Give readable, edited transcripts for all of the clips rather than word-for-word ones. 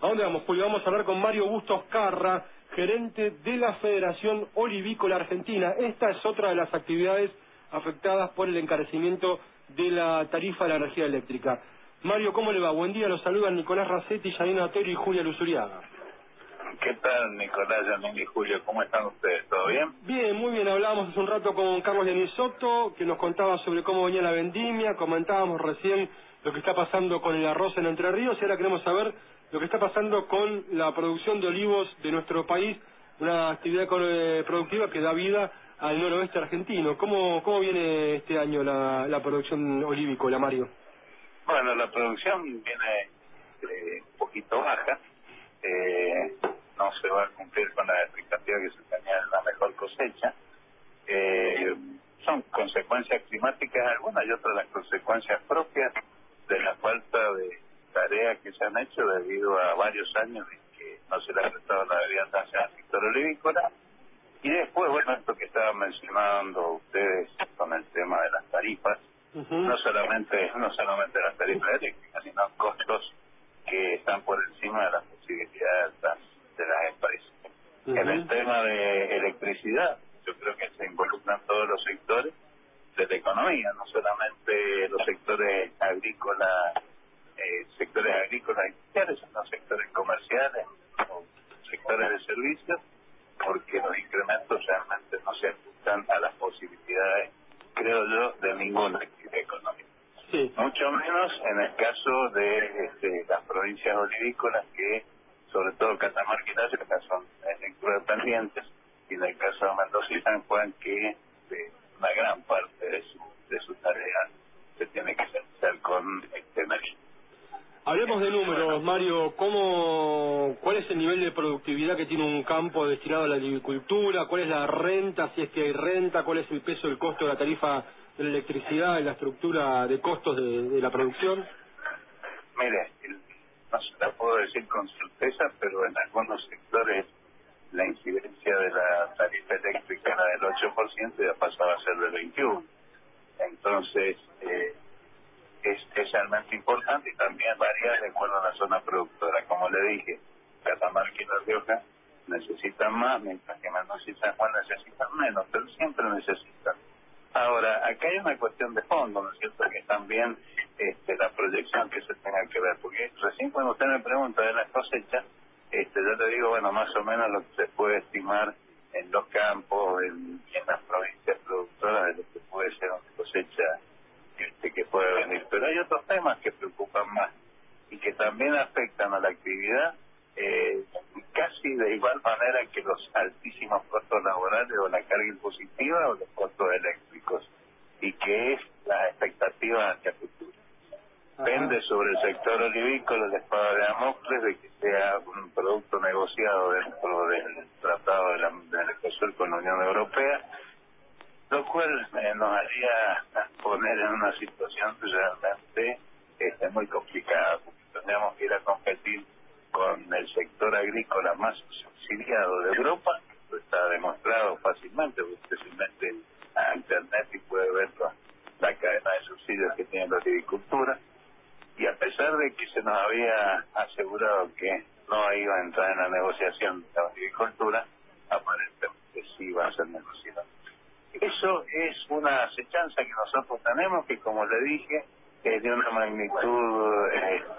¿A dónde vamos, Julio? Vamos a hablar con Mario Bustos Carra, gerente de la Federación Olivícola Argentina. Esta es otra de las actividades afectadas por el encarecimiento de la tarifa de la energía eléctrica. Mario, ¿cómo le va? Buen día, los saludan Nicolás Racetti, Yanina Otero y Julia Luzuriaga. ¿Qué tal, Nicolás, Yanina y Julio? ¿Cómo están ustedes? ¿Todo bien? Bien, muy bien. Hablábamos hace un rato con Carlos Lenisotto, que nos contaba sobre cómo venía la vendimia. Comentábamos recién lo que está pasando con el arroz en Entre Ríos y ahora queremos saber lo que está pasando con la producción de olivos de nuestro país, una actividad productiva que da vida al noroeste argentino. ¿Cómo viene este año la producción olivícola, Mario? Bueno, la producción viene un poquito baja. No se va a cumplir con la expectativa que se tenía de la mejor cosecha. Son consecuencias climáticas algunas y otras las consecuencias propias de la falta de tareas que se han hecho debido a varios años en que no se le ha prestado la debida atención al sector olivícola. Y después, bueno, esto que estaban mencionando ustedes con el tema de las tarifas, no solamente las tarifas eléctricas, sino costos que están por encima de las posibilidades de las empresas. En el tema de electricidad, yo creo que se involucran todos los sectores de la economía, no solamente los sectores agrícolas industriales, sino sectores comerciales o sectores de servicios, porque los incrementos realmente no se ajustan a las posibilidades, creo yo, de ninguna actividad económica. Sí. Mucho menos en el caso de las provincias olivícolas que, sobre todo Catamarca y La Rioja, son electrodependientes, y en el caso de Mendoza y San Juan, que una gran parte de su tarea se tiene que hacer con energía. Hablemos de números, Mario. ¿Cuál es el nivel de productividad que tiene un campo destinado a la agricultura? ¿Cuál es la renta, si es que hay renta? ¿Cuál es el peso del costo de la tarifa de la electricidad en la estructura de costos de la producción? Mire, no se la puedo decir con certeza, pero en algunos sectores la incidencia de la tarifa eléctrica era del 8% y ya pasaba a ser del 21%. Entonces, es realmente importante y también varía de acuerdo a la zona productora. Como le dije, Catamarca y La Rioja necesitan más, mientras que Mendoza y San Juan necesitan menos, pero siempre necesitan. Ahora, acá hay una cuestión de fondo, ¿no es cierto?, que también la proyección que se tenga que ver, porque recién cuando usted me pregunta de las cosechas, yo le digo, bueno, más o menos lo que se puede estimar en los campos, en las provincias productoras, de lo que puede ser una cosecha que puede venir. Pero hay otros temas que preocupan más y que también afectan a la actividad casi de igual manera que los altísimos costos laborales o la carga impositiva o los costos eléctricos, y que es la expectativa hacia el futuro. Pende sobre el sector olivícola la espada de Damocles de que sea un producto negociado dentro del Tratado de Mercosur con la Unión Europea, lo cual nos haría poner en una situación realmente muy complicada, porque tendríamos que ir a competir con el sector agrícola más subsidiado de Europa. Esto está demostrado fácilmente, usted se mete a internet y puede ver la cadena de subsidios que tiene la agricultura, y a pesar de que se nos había asegurado que no iba a entrar en la negociación de la agricultura, aparentemente sí va a ser negociada. Eso es una acechanza que nosotros tenemos, que como le dije, es de una magnitud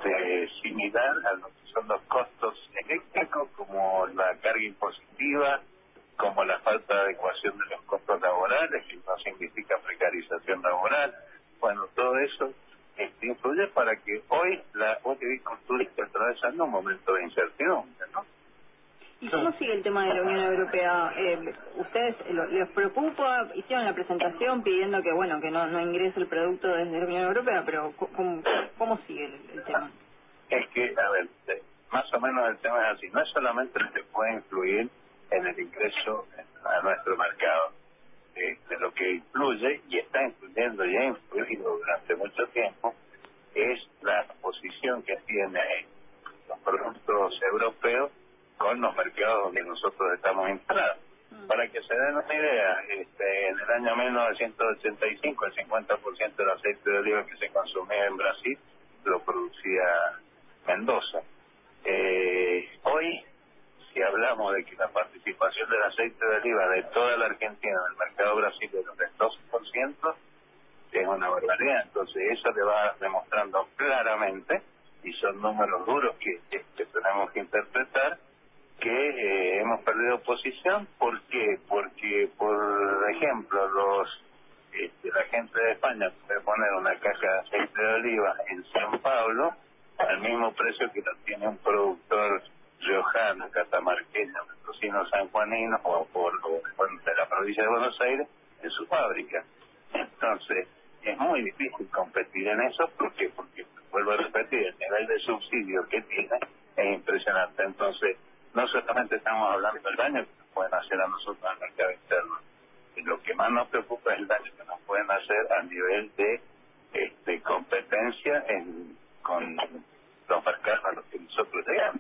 similar a lo que son los costos eléctricos, como la carga impositiva, como la falta de adecuación de los costos laborales, que no significa precarización laboral. Bueno, todo eso influye para que hoy la olivicultura esté atravesando un momento de incertidumbre, ¿no? ¿Y cómo sigue el tema de la Unión Europea? ¿Ustedes les preocupa? Hicieron la presentación pidiendo que que no ingrese el producto desde la Unión Europea, pero ¿cómo sigue el tema? Es que, a ver, más o menos el tema es así. No es solamente lo que puede influir en el ingreso a nuestro mercado. De lo que influye, y está influyendo y ha influido durante mucho tiempo, es la posición que tiene los productos europeos con los mercados donde nosotros estamos instalados. Para que se den una idea, en el año 1985 el 50% del aceite de oliva que se consumía en Brasil lo producía Mendoza. de que la participación del aceite de oliva de toda la Argentina en el mercado brasileño es del 12%, es una barbaridad. Entonces eso le va demostrando claramente, y son números duros que tenemos que interpretar, que hemos perdido posición. ¿Por qué? Porque, por ejemplo, la gente de España puede poner una caja de aceite de oliva en San Pablo al mismo precio que lo tiene un productor riojano, catamarqueño, mendocino, sanjuanino o de la provincia de Buenos Aires en su fábrica. Entonces es muy difícil competir en eso. porque vuelvo a repetir, el nivel de subsidio que tiene es impresionante. Entonces no solamente estamos hablando del daño que nos pueden hacer a nosotros en el mercado interno, y lo que más nos preocupa es el daño que nos pueden hacer a nivel de competencia con los mercados a los que nosotros llegamos.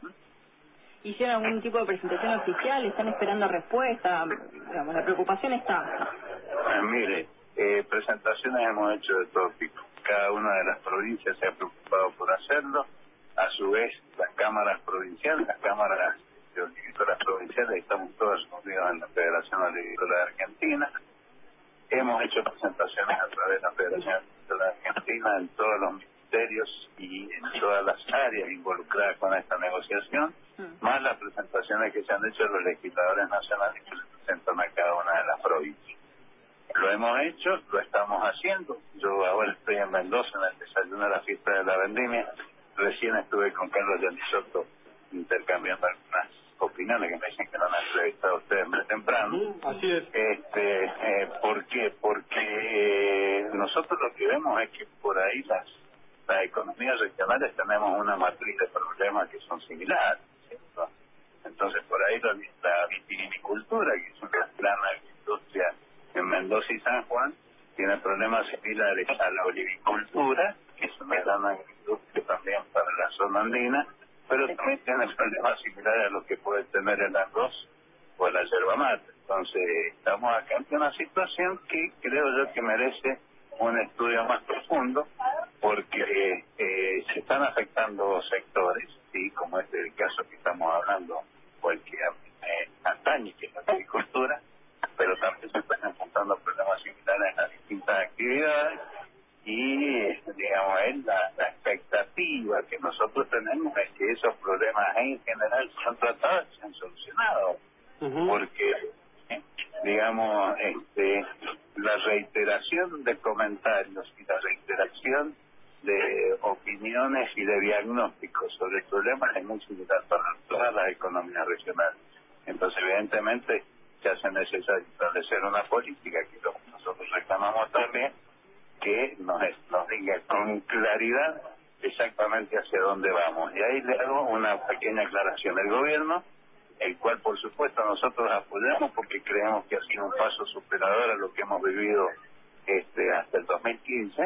¿Hicieron algún tipo de presentación oficial? ¿Están esperando respuesta? Digamos, la preocupación está. Mire, presentaciones hemos hecho de todo tipo. Cada una de las provincias se ha preocupado por hacerlo. A su vez, las cámaras provinciales, las cámaras de olivícolas provinciales, estamos todos unidos en la Federación Olivícola de Argentina. Hemos hecho presentaciones a través de la Federación Olivícola de Argentina en todos los ministerios y en todas las áreas involucradas con esta negociación, más las presentaciones que se han hecho los legisladores nacionales que representan a cada una de las provincias. Lo hemos hecho, lo estamos haciendo. Yo ahora estoy en Mendoza en el desayuno de la fiesta de la vendimia. Recién estuve con Carlos Yanisotto intercambiando algunas opiniones que me dicen que no han entrevistado a ustedes muy temprano. Así es. ¿Por qué? Porque nosotros lo que vemos es que por ahí las economías regionales tenemos una matriz de problemas que son similares, ¿cierto? Entonces por ahí la vitivinicultura, que es una gran industria en Mendoza y San Juan, tiene problemas similares a la olivicultura, que es una gran industria también para la zona andina, pero también tiene problemas similares a los que puede tener el arroz o la yerba mate. Entonces estamos acá en una situación que creo yo que merece un estudio más profundo, porque se están afectando sectores, sí, como este el caso que estamos hablando, o el que atañe, que es la agricultura, pero también se están enfrentando problemas similares en las distintas actividades. Y digamos, la expectativa que nosotros tenemos es que esos problemas en general se han tratado y se han solucionado, porque digamos, la reiteración de comentarios y la reiteración de opiniones y de diagnósticos sobre el problema es muy similar para todas las economías regionales. Entonces evidentemente se hace necesario establecer una política que nosotros reclamamos también, que nos diga con claridad exactamente hacia dónde vamos. Y ahí le hago una pequeña aclaración. El gobierno, el cual por supuesto nosotros apoyamos porque creemos que ha sido un paso superador a lo que hemos vivido hasta el 2015,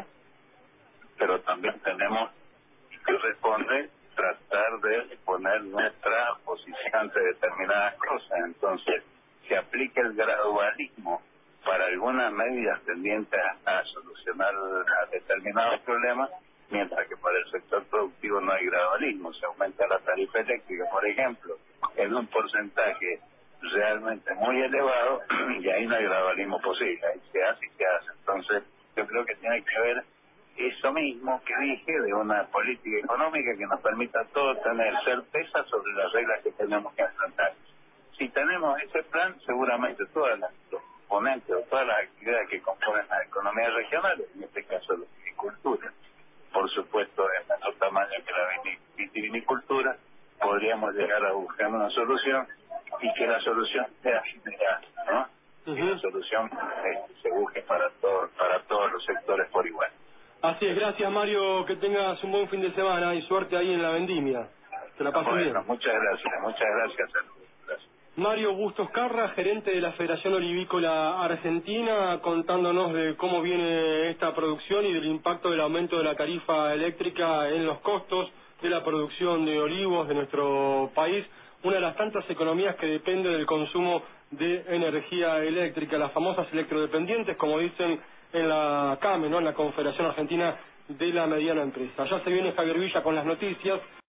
pero también tenemos que responder, tratar de poner nuestra posición ante determinadas cosas. Entonces se aplica el gradualismo para algunas medidas tendientes a solucionar determinados problemas, mientras que para el sector productivo no hay gradualismo. Se aumenta la tarifa eléctrica, por ejemplo, en un porcentaje realmente muy elevado, y ahí no hay gradualismo posible, ahí se hace y se hace. Entonces yo creo que tiene que ver eso mismo que dije, de una política económica que nos permita a todos tener certeza sobre las reglas que tenemos que enfrentar. Si tenemos ese plan, seguramente todas las componentes o todas las actividades que componen las economías regionales, en este caso la viticultura, por supuesto de menor tamaño que la vitivinicultura, podríamos llegar a buscar una solución, y que la solución sea general, ¿no? Que la solución se busque para todos los sectores por igual. Así es, gracias Mario, que tengas un buen fin de semana y suerte ahí en la vendimia. Que la pases bien. Muchas gracias. Gracias. Mario Bustos Carra, gerente de la Federación Olivícola Argentina, contándonos de cómo viene esta producción y del impacto del aumento de la tarifa eléctrica en los costos de la producción de olivos de nuestro país, una de las tantas economías que depende del consumo de energía eléctrica, las famosas electrodependientes, como dicen en la CAME, ¿no?, en la Confederación Argentina de la Mediana Empresa. Ya se viene Javier Villa con las noticias.